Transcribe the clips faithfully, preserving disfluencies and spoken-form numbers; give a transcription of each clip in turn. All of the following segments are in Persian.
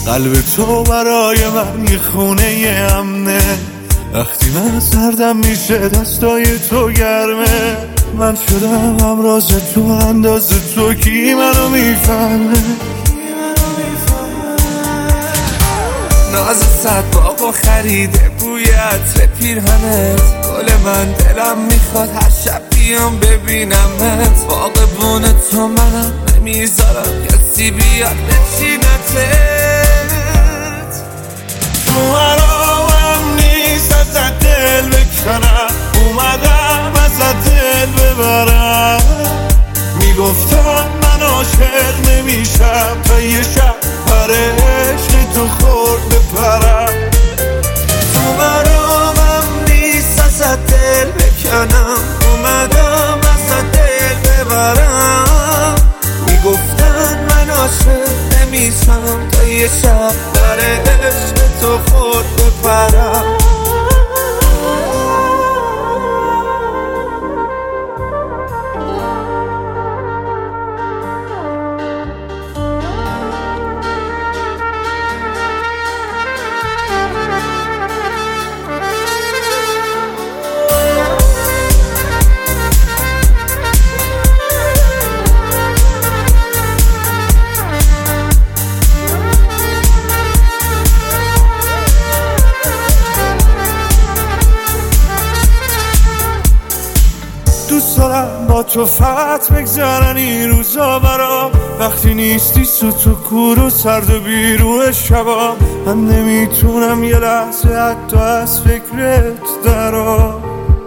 قلب تو برای من یه خونه امنه، وقتی من سردم میشه دستای تو گرمه. من شدم همراز تو، اندازه تو کی منو میفهمه؟ ناز صد باغ و خریده بوی عطر پیرهنت، گل من دلم میخواد هر شب بیام ببینمت. باغبون تو منم، نمیذارم کسی بیاد بچینتت. تو مرامم نیست ازت دل بکنم، اومدم ازت دل ببرم. میگفتم من عاشق نمیشم تا یه شب پر عشق تو خورد بپرم. تو مرامم نیست ازت دل بکنم، اومدم ازت دل ببرم. میگفتن من عاشق نمیشم تا یه شب پر عشق تو خورد بپرم. دوست دارم با تو فقط بگذرن این روزا برام، وقتی نیستی تو کور و سرد و بیروح شبا. من نمیتونم یه لحظه حتی از فکرت درام.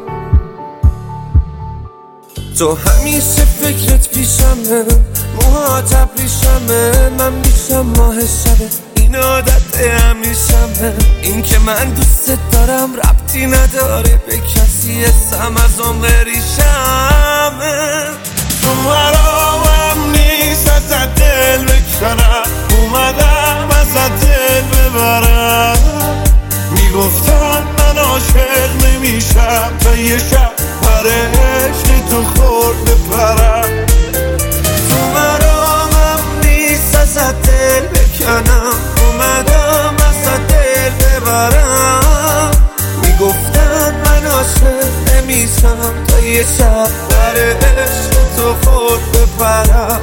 تو همیشه فکرت پیشمه، موهات ابریشمه، من میشم ماه شبه، این عادت همیشمه. این که من دوست دارم ربطی نداره به کسی، اسم از اون بریشمه. تو مرامم نیست ازت دل بکنم، اومدم ازت دل ببرم. میگفتن من عاشق نمیشم تا یه شب پر عشق تو خورد بپرم. تو مرامم نیست ازت دل بکنم، اومدم ازت دل ببرم. میگفتن من عاشق نمیشم تا یه شب پر عشق تو خورد بپرم.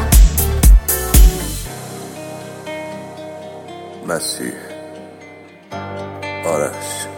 مسیح آرش